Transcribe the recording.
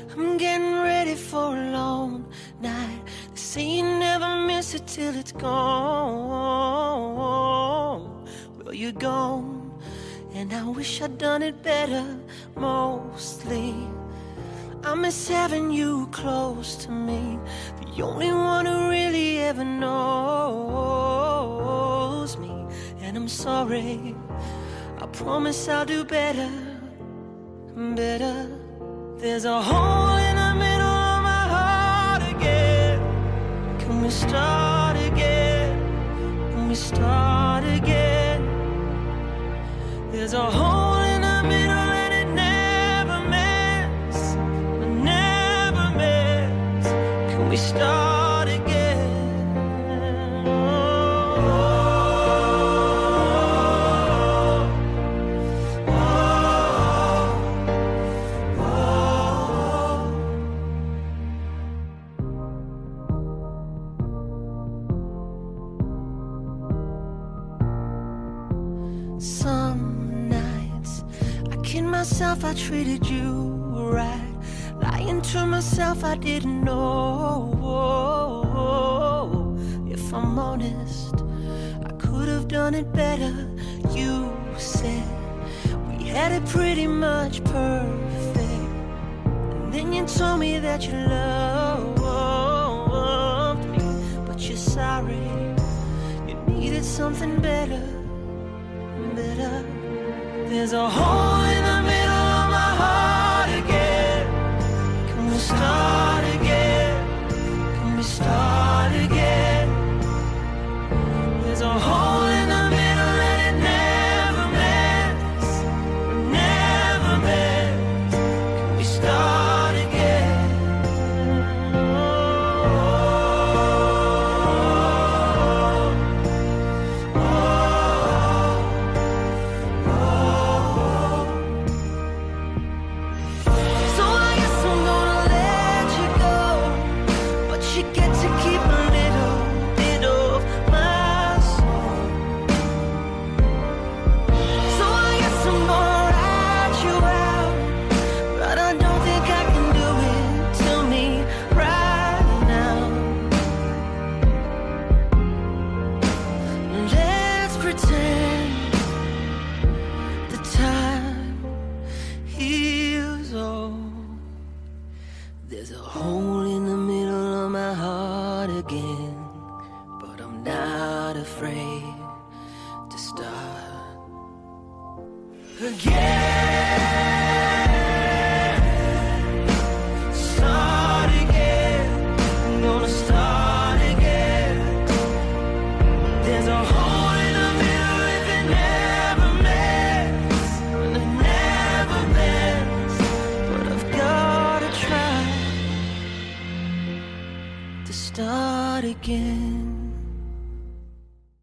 I'm getting ready for a long night. They say you never miss it till it's gone. Well, you're gone, and I wish I'd done it better. Mostly I miss having you close to me, the only one who really ever knows me. And I'm sorry, I promise I'll do better, better. There's a hole in the middle of my heart again. Can we start again? Can we start again? There's a hole in the middle and it never mends, it never mends. Can we start again? Some nights I kid myself I treated you right, lying to myself I didn't know. If I'm honest, I could have done it better. You said we had it pretty much perfect, and then you told me that you loved me, but you're sorry, you needed something better, better. There's a hole in the middle of my heart again. Can we start again? Can we start again? There's a hole in the middle and it never mends, it never mends. Can we start again? So I guess I'm gonna let you go, but you get to keep a little bit of my soul. So I guess I'm gonna write you out, but I don't think I can do it. Tell me right now. Let's pretend the time heals all. There's a hole in the middle of my heart again, but I'm not afraid to start again. Start again. I'm gonna start again. There's a hole in the middle if it never mends, and it never mends. But I've gotta try to start again.